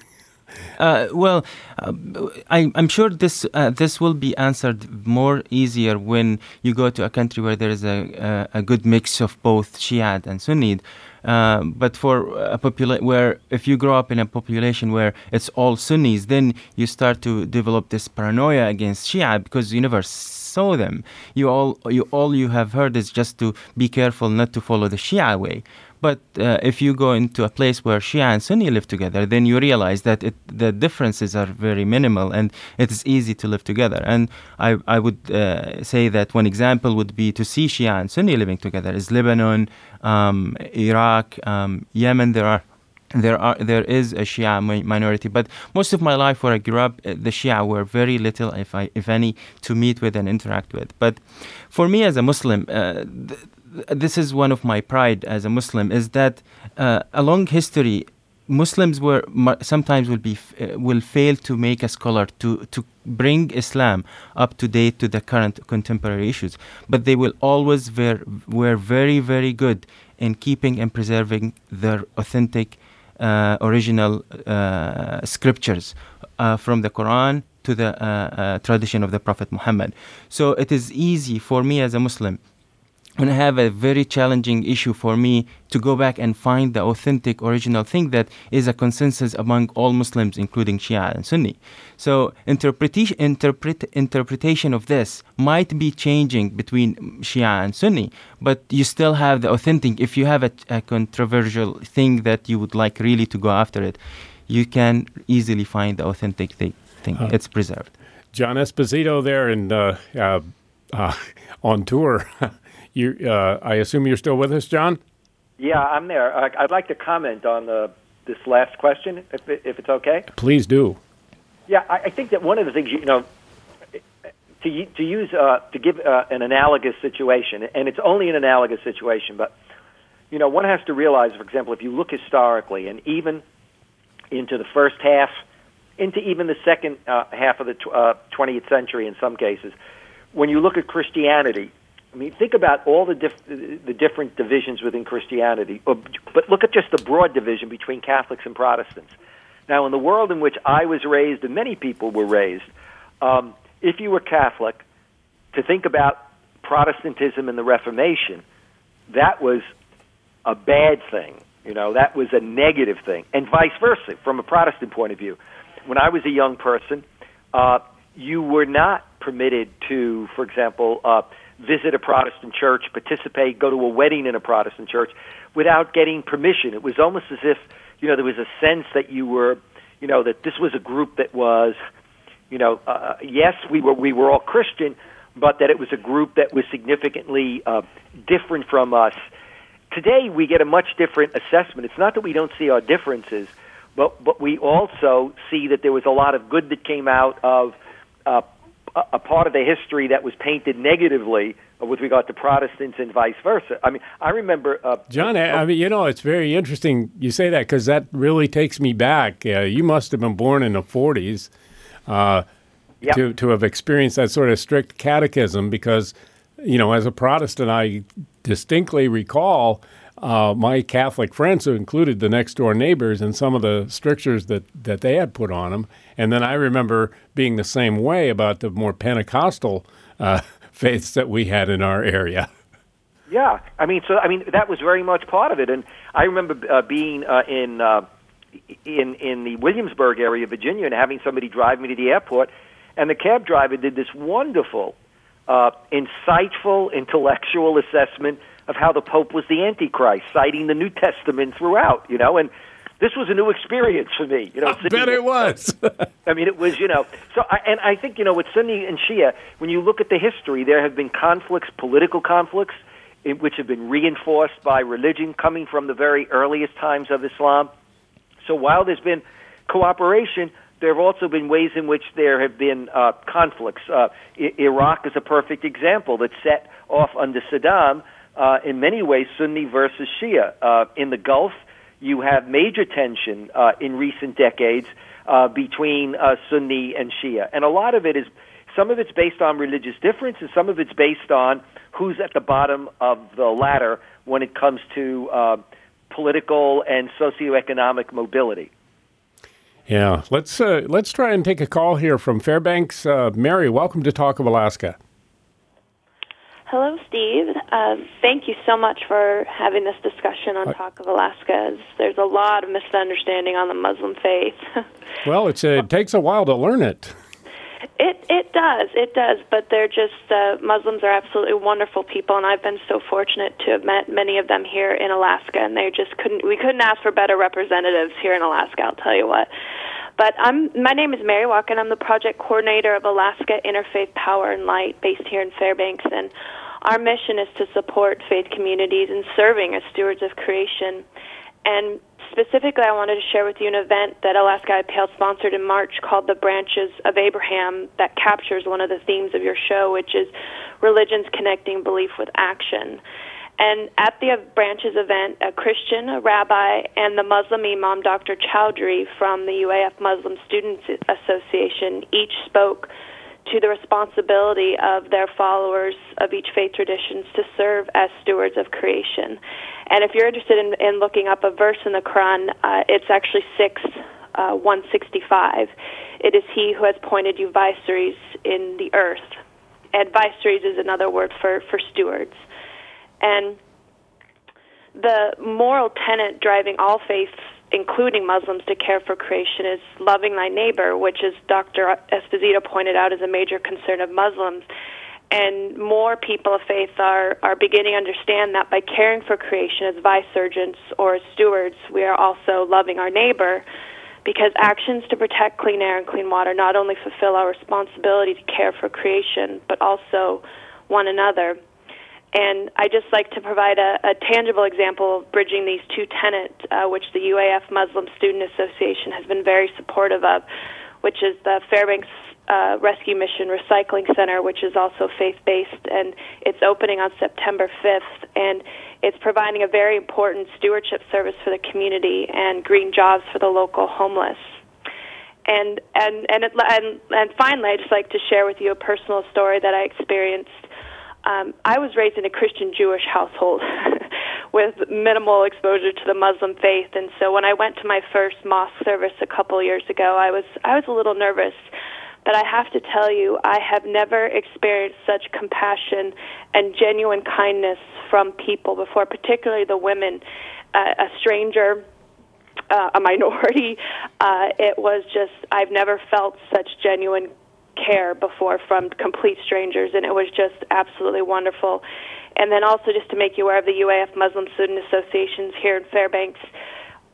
uh, well, uh, I, I'm sure this uh, this will be answered more easier when you go to a country where there is a a, a good mix of both Shia and Sunni. Uh, but for a popula- where if you grow up in a population where it's all Sunnis, then you start to develop this paranoia against Shia because you never saw them. You all you all you have heard is just to be careful not to follow the Shia way. But uh, if you go into a place where Shia and Sunni live together, then you realize that it, the differences are very minimal and it is easy to live together. And I, I would uh, say that one example would be to see Shia and Sunni living together is Lebanon, um, Iraq, um, Yemen. There are There are there is a Shia mi- minority, but most of my life where I grew up, uh, the Shia were very little, if I if any, to meet with and interact with. But for me as a Muslim, uh, th- this is one of my pride as a Muslim, is that uh, along history, Muslims were sometimes will be uh, will fail to make a scholar to to bring Islam up to date to the current contemporary issues, but they will always were were very very good in keeping and preserving their authentic uh, original uh, scriptures uh, from the Quran to the uh, uh, tradition of the Prophet Muhammad. So it is easy for me as a Muslim, when I have a very challenging issue for me, to go back and find the authentic original thing that is a consensus among all Muslims, including Shia and Sunni. So interpretation, interpret, interpretation of this might be changing between Shia and Sunni, but you still have the authentic. If you have a, a controversial thing that you would like really to go after it, you can easily find the authentic thing. thing. Uh, it's preserved. John Esposito there and uh, uh, uh, on tour. You, uh, I assume you're still with us, John? Yeah, I'm there. Uh, I'd like to comment on the, this last question, if, if it's okay. Please do. Yeah, I, I think that one of the things, you know, to to use uh, to give uh, an analogous situation, and it's only an analogous situation, but you know, one has to realize, for example, if you look historically, and even into the first half, into even the second uh, half of the tw- uh, twentieth century, in some cases, when you look at Christianity. I mean, think about all the diff- the different divisions within Christianity, but look at just the broad division between Catholics and Protestants. Now, in the world in which I was raised, and many people were raised, um, if you were Catholic, to think about Protestantism and the Reformation, that was a bad thing. You know, that was a negative thing, and vice versa from a Protestant point of view. When I was a young person, uh, you were not permitted to, for example, uh, visit a Protestant church, participate, go to a wedding in a Protestant church without getting permission. It was almost as if, you know, there was a sense that you were, you know, that this was a group that was, you know, uh, yes, we were we were all Christian, but that it was a group that was significantly uh, different from us. Today, we get a much different assessment. It's not that we don't see our differences, but but we also see that there was a lot of good that came out of uh, a, a part of the history that was painted negatively with regard to Protestants and vice versa. I mean, I remember... Uh, John, I, I mean, you know, it's very interesting you say that, because that really takes me back. Uh, you must have been born in the forties uh, yep. to, to have experienced that sort of strict catechism, because, you know, as a Protestant, I distinctly recall uh, my Catholic friends, who included the next-door neighbors, and some of the strictures that, that they had put on them. And then I remember being the same way about the more Pentecostal uh faiths that we had in our area. Yeah, I mean, so I mean that was very much part of it, and I remember uh, being uh, in uh, in in the Williamsburg area of Virginia and having somebody drive me to the airport, and the cab driver did this wonderful, uh, insightful, intellectual assessment of how the Pope was the Antichrist, citing the New Testament throughout. You know, and this was a new experience for me. You know, I bet it was. I mean, it was, you know, so, I, and I think, you know, with Sunni and Shia, when you look at the history, there have been conflicts, political conflicts, in, which have been reinforced by religion coming from the very earliest times of Islam. So while there's been cooperation, there have also been ways in which there have been uh, conflicts. Uh, I- Iraq is a perfect example that set off under Saddam, uh, in many ways, Sunni versus Shia. Uh, in the Gulf, you have major tension uh, in recent decades uh, between uh, Sunni and Shia. And a lot of it is, some of it's based on religious difference, and some of it's based on who's at the bottom of the ladder when it comes to uh, political and socioeconomic mobility. Yeah, let's uh, let's try and take a call here from Fairbanks. Uh, Mary, welcome to Talk of Alaska. Hello, Steve. Uh, thank you so much for having this discussion on Talk of Alaska. There's a lot of misunderstanding on the Muslim faith. Well, it's a, it takes a while to learn it. It it does, it does, but they're just, uh, Muslims are absolutely wonderful people, and I've been so fortunate to have met many of them here in Alaska, and they just couldn't, we couldn't ask for better representatives here in Alaska, I'll tell you what. But I'm, my name is Mary Walk, and I'm the project coordinator of Alaska Interfaith Power and Light, based here in Fairbanks, and our mission is to support faith communities in serving as stewards of creation. And specifically, I wanted to share with you an event that Alaska I P L sponsored in March called the Branches of Abraham, that captures one of the themes of your show, which is religions connecting belief with action. And at the Branches event, a Christian, a rabbi, and the Muslim imam, Doctor Chowdhury from the U A F Muslim Students Association each spoke to the responsibility of their followers of each faith traditions to serve as stewards of creation. And if you're interested in, in looking up a verse in the Quran, uh, it's actually six, uh, one sixty-five. It is He who has appointed you viceroys in the earth. And viceroys is another word for, for stewards. And the moral tenet driving all faiths, including Muslims, to care for creation is loving thy neighbor, which, as Doctor Esposito pointed out, is a major concern of Muslims. And more people of faith are, are beginning to understand that by caring for creation as vicegerents or as stewards, we are also loving our neighbor, because actions to protect clean air and clean water not only fulfill our responsibility to care for creation, but also one another. And I just like to provide a, a tangible example of bridging these two tenets, uh, which the U A F Muslim Student Association has been very supportive of, which is the Fairbanks uh, Rescue Mission Recycling Center, which is also faith-based, and it's opening on September fifth, and it's providing a very important stewardship service for the community and green jobs for the local homeless. And and and it, and, and finally, I'd just like to share with you a personal story that I experienced. Um, I was raised in a Christian-Jewish household with minimal exposure to the Muslim faith, and so when I went to my first mosque service a couple years ago, I was I was a little nervous. But I have to tell you, I have never experienced such compassion and genuine kindness from people before, particularly the women. Uh, a stranger, uh, a minority, uh, it was just, I've never felt such genuine care before from complete strangers, and it was just absolutely wonderful. And then also, just to make you aware of the U A F Muslim Student Associations here in Fairbanks,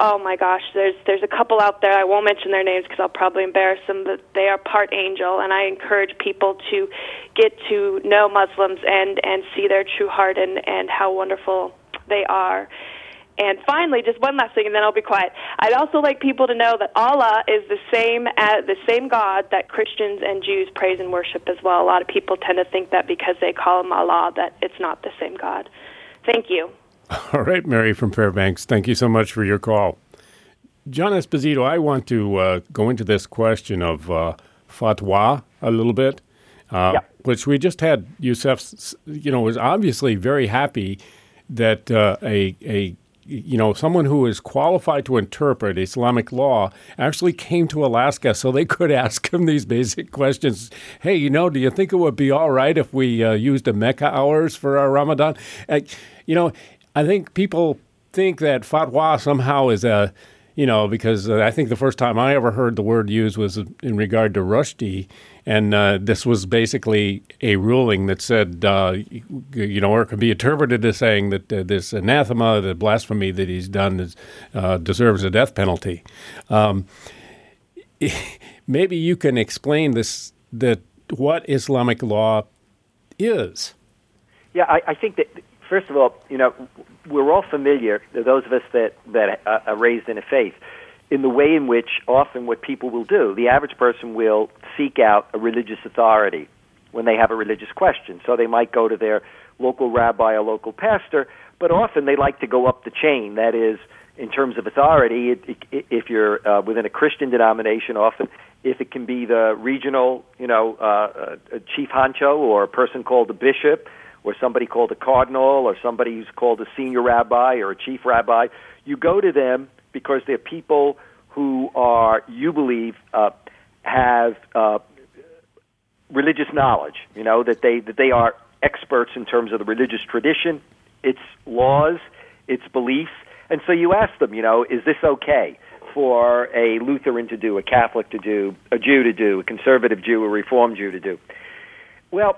oh my gosh, there's there's a couple out there. I won't mention their names because I'll probably embarrass them, but they are part angel, and I encourage people to get to know Muslims and, and see their true heart and, and how wonderful they are. And finally, just one last thing, and then I'll be quiet. I'd also like people to know that Allah is the same as the same God that Christians and Jews praise and worship as well. A lot of people tend to think that because they call him Allah, that it's not the same God. Thank you. All right, Mary from Fairbanks, thank you so much for your call. John Esposito, I want to uh, go into this question of uh, fatwa a little bit, uh, yeah. which we just had. Youssef, you know, was obviously very happy that uh, a a you know someone who is qualified to interpret Islamic law actually came to Alaska so they could ask him these basic questions. Hey, you know, do you think it would be all right if we uh, used the Mecca hours for our Ramadan? Uh, you know. I think people think that fatwa somehow is a, you know, because uh, I think the first time I ever heard the word used was in regard to Rushdie, and uh, this was basically a ruling that said, uh, you know, or it could be interpreted as saying that uh, this anathema, the blasphemy that he's done, is, uh, deserves a death penalty. Um, maybe you can explain this, that what Islamic law is. Yeah, I, I think that. First of all, you know, we're all familiar, those of us that, that are raised in a faith, in the way in which often what people will do. The average person will seek out a religious authority when they have a religious question. So they might go to their local rabbi or local pastor, but often they like to go up the chain. That is, in terms of authority, it, it, if you're uh, within a Christian denomination, often if it can be the regional, you know, uh, uh, chief honcho or a person called a bishop, or somebody called a cardinal, or somebody who's called a senior rabbi or a chief rabbi, you go to them because they're people who are, you believe, uh, have uh, religious knowledge, you know, that they that they are experts in terms of the religious tradition, its laws, its beliefs. And so you ask them, you know, is this okay for a Lutheran to do, a Catholic to do, a Jew to do, a conservative Jew, a Reformed Jew to do? Well,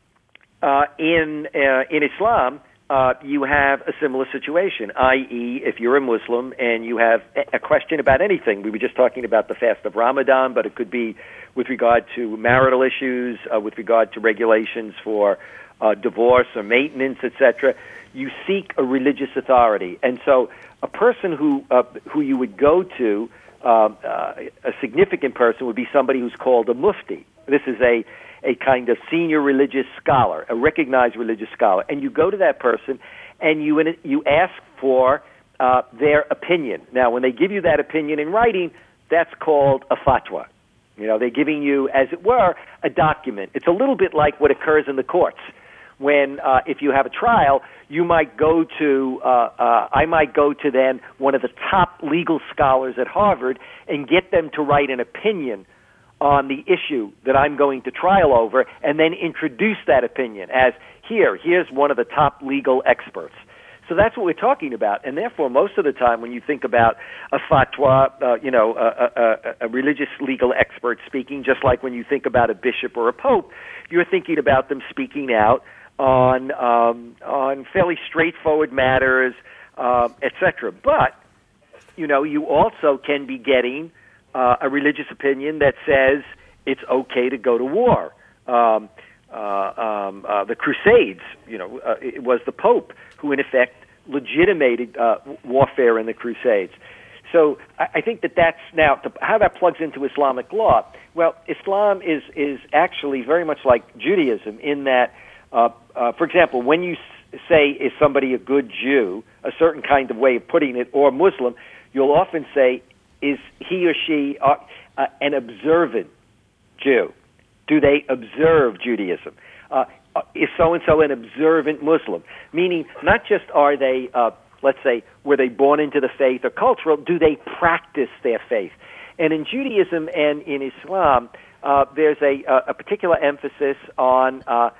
Uh, in uh, in Islam, uh, you have a similar situation, that is, if you're a Muslim and you have a question about anything. We were just talking about the fast of Ramadan, but it could be with regard to marital issues, uh, with regard to regulations for uh, divorce or maintenance, et cetera. You seek a religious authority, and so a person who uh, who you would go to, uh, uh, a significant person, would be somebody who's called a mufti. This is a a kind of senior religious scholar, a recognized religious scholar, and you go to that person and you you ask for uh, their opinion. Now, when they give you that opinion in writing, that's called a fatwa. You know, they're giving you, as it were, a document. It's a little bit like what occurs in the courts. When, uh, if you have a trial, you might go to, uh, uh, I might go to then one of the top legal scholars at Harvard and get them to write an opinion on the issue that I'm going to trial over, and then introduce that opinion as, here, here's one of the top legal experts. So that's what we're talking about, and therefore most of the time when you think about a fatwa, uh, you know, a, a, a religious legal expert speaking, just like when you think about a bishop or a pope, you're thinking about them speaking out on um, on fairly straightforward matters, uh, et cetera. But, you know, you also can be getting Uh, a religious opinion that says it's okay to go to war. Um, uh, um, uh, the Crusades, you know, uh, it was the Pope who, in effect, legitimated uh, warfare in the Crusades. So I, I think that that's now to, how that plugs into Islamic law. Well, Islam is is actually very much like Judaism in that, uh, uh, for example, when you s- say is somebody a good Jew, a certain kind of way of putting it, or Muslim, you'll often say, is he or she uh, uh, an observant Jew? Do they observe Judaism? Uh, is so-and-so an observant Muslim? Meaning, not just are they, uh, let's say, were they born into the faith or cultural, do they practice their faith? And in Judaism and in Islam, uh, there's a, a particular emphasis on, uh,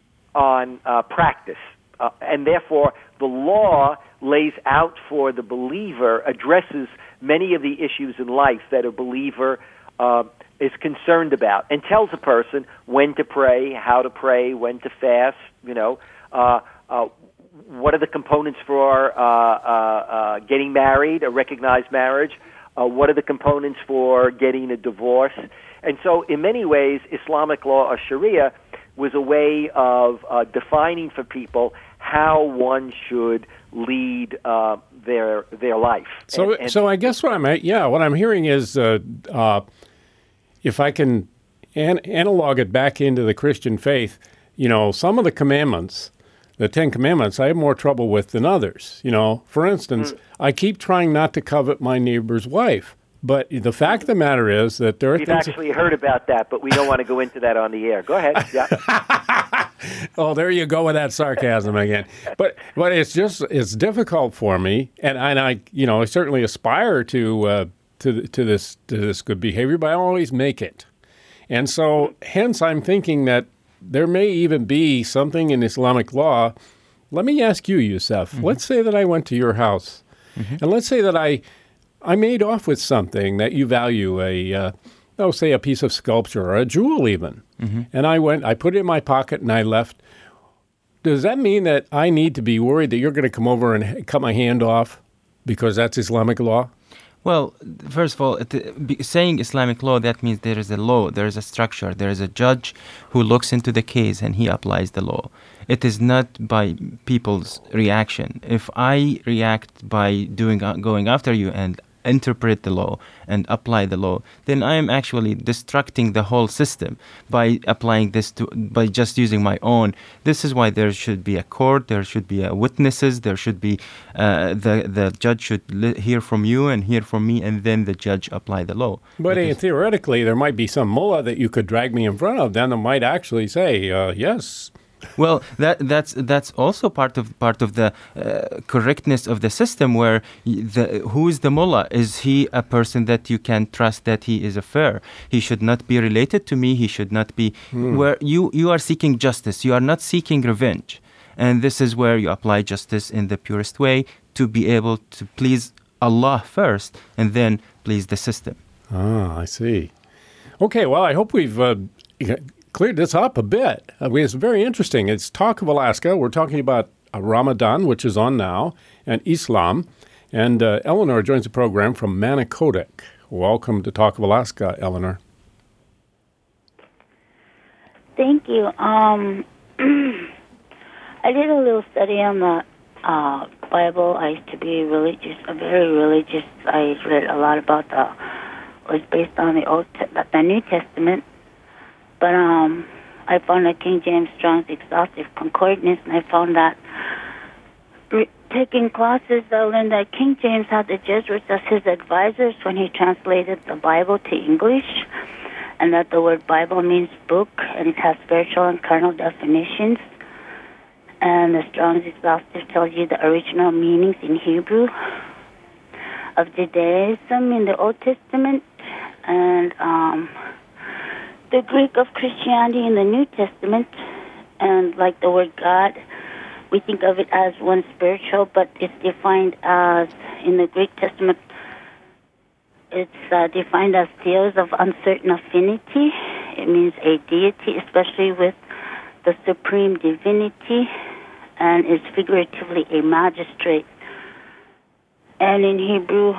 on uh, practice. Uh, and therefore, the law lays out for the believer, addresses many of the issues in life that a believer uh, is concerned about, and tells a person when to pray, how to pray, when to fast, you know, uh, uh, what are the components for uh, uh, uh, getting married, a recognized marriage? Uh, what are the components for getting a divorce? And so in many ways, Islamic law or Sharia was a way of uh, defining for people how one should lead uh, their their life. So, and, and so I guess what I'm yeah, what I'm hearing is, uh, uh, if I can an- analog it back into the Christian faith, you know, some of the commandments, the Ten Commandments, I have more trouble with than others. You know, for instance, mm. I keep trying not to covet my neighbor's wife. But the fact of the matter is that there are We've things... We've actually heard about that, but we don't want to go into that on the air. Go ahead. Yeah. Oh, there you go with that sarcasm again. But but it's just it's difficult for me, and, and I you know I certainly aspire to uh, to to this to this good behavior, but I don't always make it. And so, hence, I'm thinking that there may even be something in Islamic law. Let me ask you, Yusef. Mm-hmm. Let's say that I went to your house, mm-hmm. and let's say that I. I made off with something that you value, a, uh, oh, say a piece of sculpture or a jewel even. Mm-hmm. And I went, I put it in my pocket and I left. Does that mean that I need to be worried that you're going to come over and cut my hand off because that's Islamic law? Well, first of all, it, saying Islamic law, that means there is a law, there is a structure, there is a judge who looks into the case and he applies the law. It is not by people's reaction. If I react by doing going after you and interpret the law and apply the law, then I am actually destructing the whole system by applying this to by just using my own. This is why there should be a court, there should be a witnesses, there should be uh, the the judge should li- hear from you and hear from me, and then the judge apply the law. But uh, theoretically, there might be some mullah that you could drag me in front of. Then that might actually say uh, yes. Well, that that's that's also part of part of the uh, correctness of the system, where the who is the mullah? Is he a person that you can trust that he is a fair? He should not be related to me. He should not be mm. where you you are seeking justice. You are not seeking revenge, and this is where you apply justice in the purest way to be able to please Allah first, and then please the system. Ah, I see. Okay, well, I hope we've. Uh, cleared this up a bit. Uh, it's very interesting. It's Talk of Alaska. We're talking about uh, Ramadan, which is on now, and Islam. And uh, Eleanor joins the program from Manicodic. Welcome to Talk of Alaska, Eleanor. Thank you. Um, I did a little study on the uh, Bible. I used to be religious, uh, very religious. I read a lot about the, it was based on the Old, the New Testament. But um, I found that King James Strong's Exhaustive Concordance, and I found that re- taking classes, I learned that King James had the Jesuits as his advisors when he translated the Bible to English, and that the word Bible means book, and it has spiritual and carnal definitions. And the Strong's Exhaustive tells you the original meanings in Hebrew of Judaism in the Old Testament, and um, the Greek of Christianity in the New Testament. And like the word God, we think of it as one spiritual, but it's defined as, in the Greek Testament, it's uh, defined as theos of uncertain affinity. It means a deity, especially with the supreme divinity, and is figuratively a magistrate. And in Hebrew,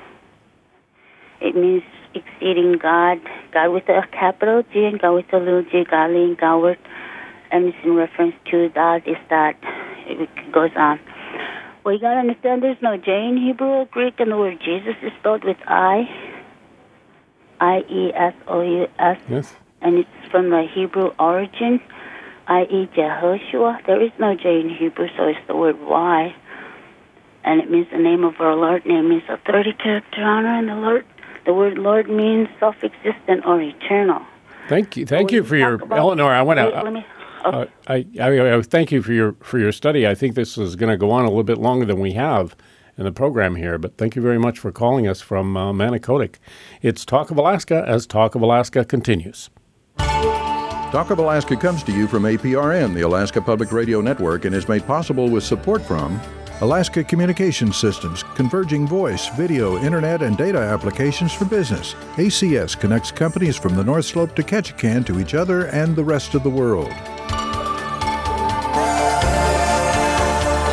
it means exceeding God, God with a capital G and God with a little g, godly and Godward, and it's in reference to that, is that, it goes on. Well, you got to understand there's no J in Hebrew or Greek, and the word Jesus is spelled with I, I E S O U S, yes. And it's from the Hebrew origin, that is. Jehoshua. There is no J in Hebrew, so it's the word Y, and it means the name of our Lord. Name means authority, character, honor, and the Lord. The word Lord means self-existent or eternal. Thank you, thank so you for your about, Eleanor. I want to. Uh, oh. uh, I, I, I thank you for your for your study. I think this is going to go on a little bit longer than we have in the program here. But thank you very much for calling us from uh, Manicodic. It's Talk of Alaska as Talk of Alaska continues. Talk of Alaska comes to you from A P R N, the Alaska Public Radio Network, and is made possible with support from Alaska Communications Systems, converging voice, video, internet, and data applications for business. A C S connects companies from the North Slope to Ketchikan to each other and the rest of the world.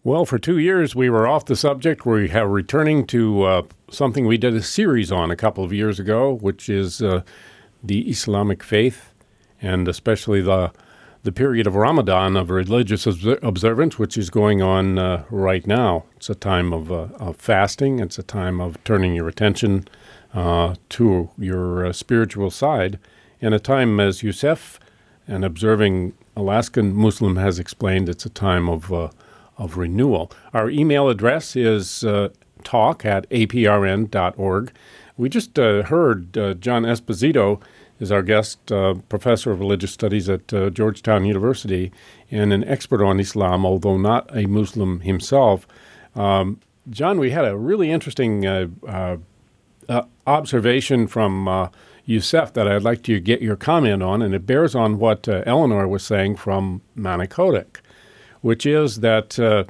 Well, for two years, we were off the subject. We are returning to uh, something we did a series on a couple of years ago, which is uh, the Islamic faith, and especially the the period of Ramadan, of religious observance, which is going on uh, right now. It's a time of, uh, of fasting. It's a time of turning your attention uh, to your uh, spiritual side, and a time, as Youssef, an observing Alaskan Muslim, has explained, it's a time of uh, of renewal. Our email address is uh, talk at a p r n dot org. We just uh, heard uh, John Esposito is our guest, uh, professor of religious studies at uh, Georgetown University and an expert on Islam, although not a Muslim himself. Um, John, we had a really interesting uh, uh, uh, observation from uh, Youssef that I'd like to get your comment on, and it bears on what uh, Eleanor was saying from Manicodic, which is that uh,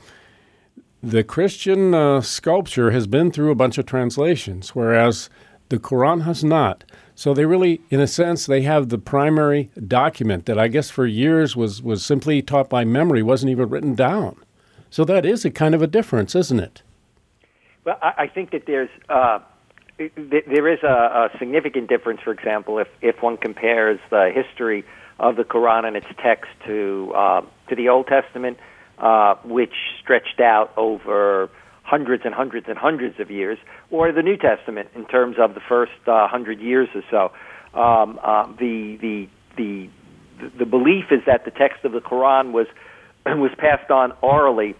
the Christian uh, sculpture has been through a bunch of translations, whereas the Quran has not. So they really, in a sense, they have the primary document that I guess for years was, was simply taught by memory, wasn't even written down. So that is a kind of a difference, isn't it? Well, I, I think that there's uh, th- there is a, a significant difference, for example, if, if one compares the history of the Quran and its text to uh, to the Old Testament, uh, which stretched out over hundreds and hundreds and hundreds of years, or the New Testament in terms of the first uh, hundred years or so. Um, uh, the the the the belief is that the text of the Quran was was passed on orally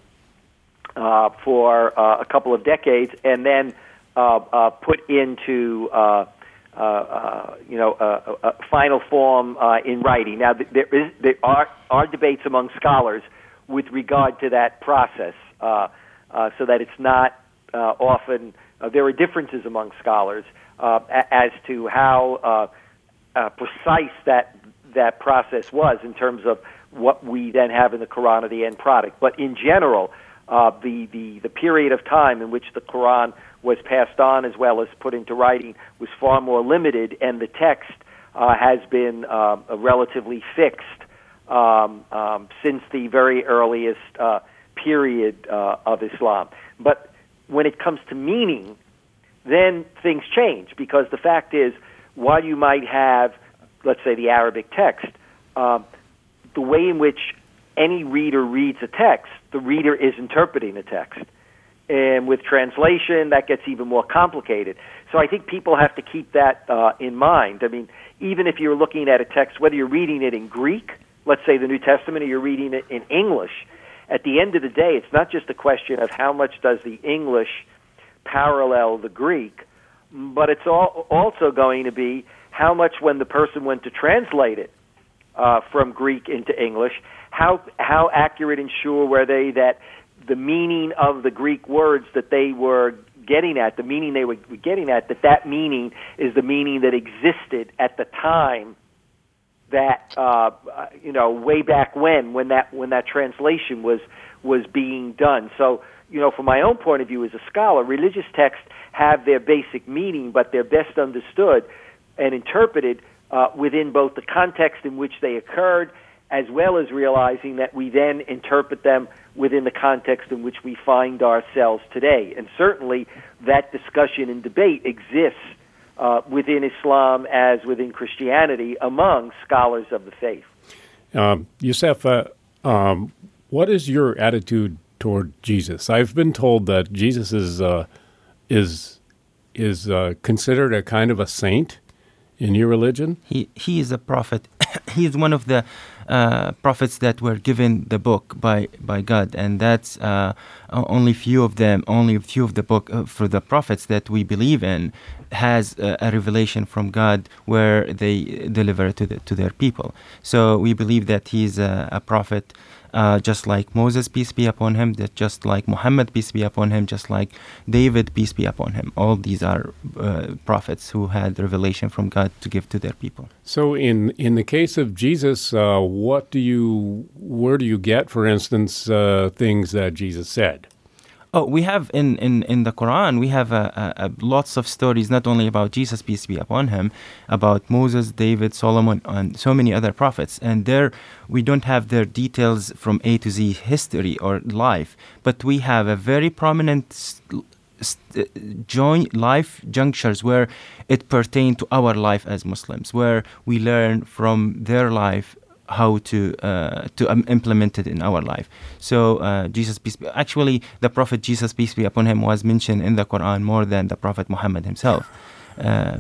uh, for uh, a couple of decades, and then uh, uh, put into uh, uh, uh, you know a, a final form uh, in writing. Now there is there are are debates among scholars with regard to that process. Uh, Uh, so that it's not uh, often, uh, there are differences among scholars uh, a- as to how uh, uh, precise that that process was in terms of what we then have in the Quran or the end product. But in general, uh, the, the, the period of time in which the Quran was passed on as well as put into writing was far more limited, and the text uh, has been uh, relatively fixed um, um, since the very earliest uh period uh, of Islam. But when it comes to meaning, then things change, because the fact is, while you might have, let's say, the Arabic text, um, the way in which any reader reads a text, the reader is interpreting the text. And with translation, that gets even more complicated. So I think people have to keep that uh, in mind. I mean, even if you're looking at a text, whether you're reading it in Greek, let's say the New Testament, or you're reading it in English, at the end of the day, it's not just a question of how much does the English parallel the Greek, but it's all, also going to be how much, when the person went to translate it uh, from Greek into English, how how accurate and sure were they that the meaning of the Greek words that they were getting at, the meaning they were getting at, that that meaning is the meaning that existed at the time that uh, you know, way back when, when that when that translation was was being done. So, you know, from my own point of view as a scholar, religious texts have their basic meaning, but they're best understood and interpreted uh, within both the context in which they occurred, as well as realizing that we then interpret them within the context in which we find ourselves today. And certainly that discussion and debate exists Uh, within Islam as within Christianity among scholars of the faith. Um, Youssef, uh, um, what is your attitude toward Jesus? I've been told that Jesus is uh, is is uh, considered a kind of a saint in your religion. He he is a prophet. He is one of the uh, prophets that were given the book by, by God, and that's uh, only few of them, only a few of the book uh, for the prophets that we believe in has uh, a revelation from God where they deliver to the, to their people. So we believe that he's a, a prophet, uh, just like Moses, peace be upon him, that just like Muhammad, peace be upon him, just like David, peace be upon him. All these are uh, prophets who had revelation from God to give to their people. So in, in the case of Jesus, uh, what do you, where do you get, for instance, uh, things that Jesus said? Oh, we have in, in, in the Quran, we have a, a, a lots of stories, not only about Jesus, peace be upon him, about Moses, David, Solomon, and so many other prophets. And there, we don't have their details from A to Z history or life, but we have a very prominent st- st- joint life junctures where it pertains to our life as Muslims, where we learn from their life how to uh, to um, implement it in our life. So uh, Jesus peace be, actually the Prophet Jesus peace be upon him was mentioned in the Quran more than the Prophet Muhammad himself, uh,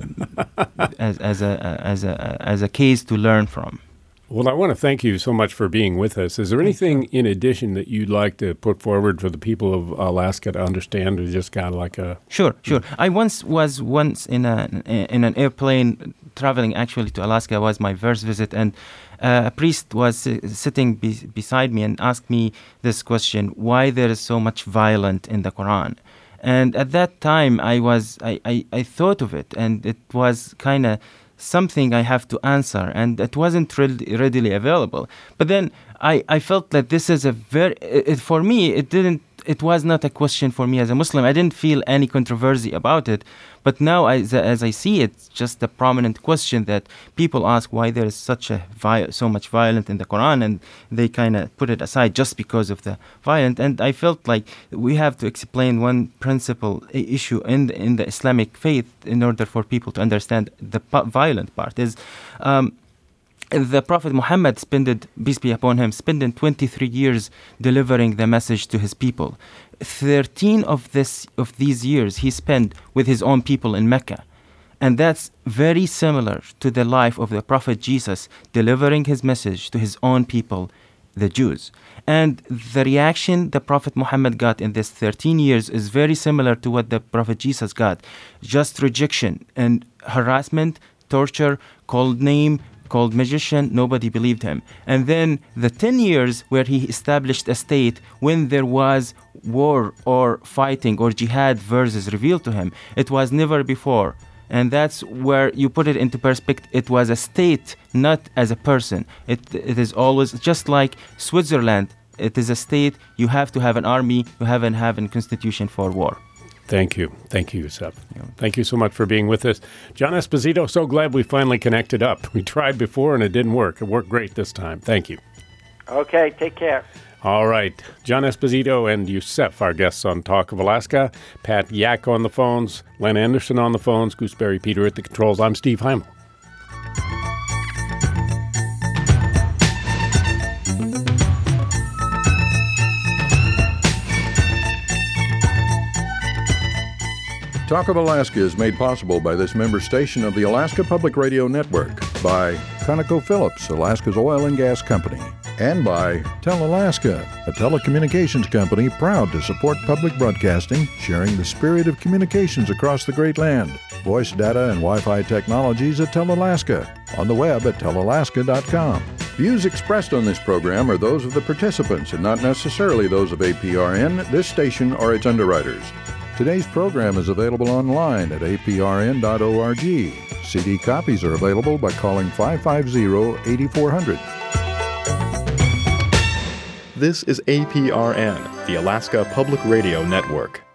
as as a as a as a case to learn from. Well, I want to thank you so much for being with us. Is there anything in addition that you'd like to put forward for the people of Alaska to understand, or just kind of like a... Sure, sure. I once was once in a in an airplane traveling actually to Alaska. Was my first visit, and uh, a priest was uh, sitting be- beside me and asked me this question: why there is so much violence in the Quran? And at that time, I was I, I, I thought of it, and it was kind of something I have to answer, and it wasn't re- readily available. But then I, I felt that this is a very, it, for me, it didn't, it was not a question for me as a Muslim. I didn't feel any controversy about it. But now, as, as I see it, it's just a prominent question that people ask why there is such a vi- so much violence in the Quran, and they kind of put it aside just because of the violence. And I felt like we have to explain one principal i- issue in the, in the Islamic faith in order for people to understand the p- violent part is. Um, The Prophet Muhammad spent, peace be upon him, spent twenty-three years delivering the message to his people. thirteen of this of these years he spent with his own people in Mecca. And that's very similar to the life of the Prophet Jesus delivering his message to his own people, the Jews. And the reaction the Prophet Muhammad got in this thirteen years is very similar to what the Prophet Jesus got. Just rejection and harassment, torture, cold name, called magician, nobody believed him. And then the ten years where he established a state when there was war or fighting or jihad verses revealed to him, it was never before. And that's where you put it into perspective. It was a state, not as a person. It It is always just like Switzerland. It is a state. You have to have an army. You haven't have a constitution for war. Thank you. Thank you, Yusef. Thank you so much for being with us. John Esposito, so glad we finally connected up. We tried before and it didn't work. It worked great this time. Thank you. Okay, take care. All right. John Esposito and Yusef, our guests on Talk of Alaska. Pat Yak on the phones. Len Anderson on the phones. Gooseberry Peter at the controls. I'm Steve Heimel. Talk of Alaska is made possible by this member station of the Alaska Public Radio Network, by ConocoPhillips, Alaska's oil and gas company, and by TelAlaska, a telecommunications company proud to support public broadcasting, sharing the spirit of communications across the Great Land. Voice data and Wi-Fi technologies at TelAlaska, on the web at tel alaska dot com. Views expressed on this program are those of the participants and not necessarily those of A P R N, this station, or its underwriters. Today's program is available online at a p r n dot org. C D copies are available by calling five five zero, eight four zero zero. This is A P R N, the Alaska Public Radio Network.